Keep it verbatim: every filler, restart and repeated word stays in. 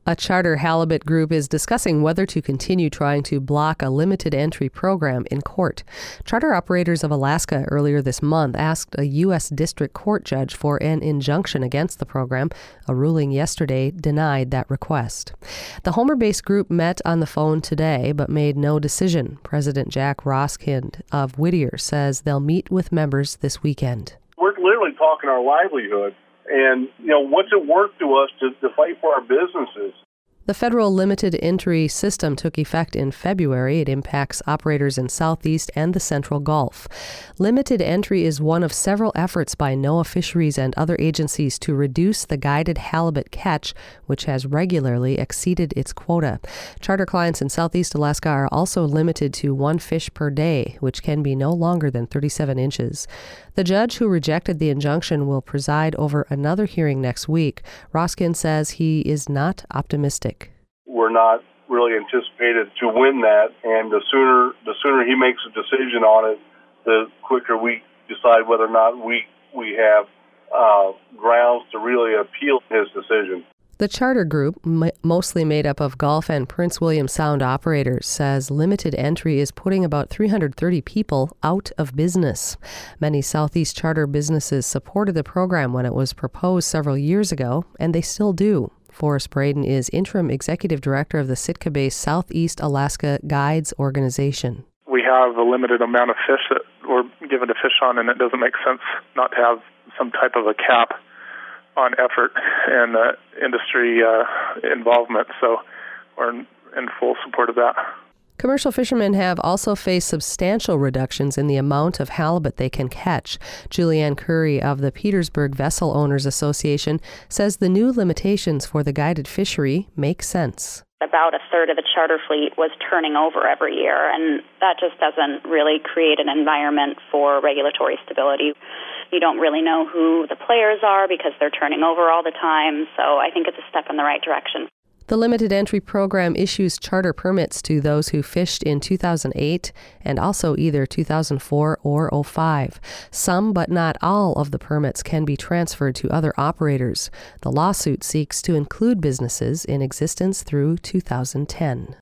A charter halibut group is discussing whether to continue trying to block a limited entry program in court. Charter Operators of Alaska earlier this month asked a U S district court judge for an injunction against the program. A ruling yesterday denied that request. The Homer-based group met on the phone today but made no decision. President Jack Roskind of Whittier says they'll meet with members this weekend. We're literally talking our livelihood. And, you know, what's it worth to us to, to fight for our businesses? The federal limited entry system took effect in February. It impacts operators in Southeast and the Central Gulf. Limited entry is one of several efforts by NOAA Fisheries and other agencies to reduce the guided halibut catch, which has regularly exceeded its quota. Charter clients in Southeast Alaska are also limited to one fish per day, which can be no longer than thirty-seven inches. The judge who rejected the injunction will preside over another hearing next week. Roskin says he is not optimistic. We're not really anticipated to win that, and the sooner the sooner he makes a decision on it, the quicker we decide whether or not we we have uh, grounds to really appeal his decision. The charter group, m- mostly made up of Gulf and Prince William Sound operators, says limited entry is putting about three hundred thirty people out of business. Many Southeast charter businesses supported the program when it was proposed several years ago, and they still do. Forrest Braden is interim executive director of the Sitka-based Southeast Alaska Guides organization. We have a limited amount of fish that we're given to fish on, and it doesn't make sense not to have some type of a cap on effort and uh, industry uh, involvement. So we're in, in full support of that. Commercial fishermen have also faced substantial reductions in the amount of halibut they can catch. Julianne Curry of the Petersburg Vessel Owners Association says the new limitations for the guided fishery make sense. About a third of the charter fleet was turning over every year, and that just doesn't really create an environment for regulatory stability. You don't really know who the players are because they're turning over all the time, so I think it's a step in the right direction. The limited entry program issues charter permits to those who fished in two thousand eight and also either two thousand four or oh five. Some, but not all, of the permits can be transferred to other operators. The lawsuit seeks to include businesses in existence through two thousand ten.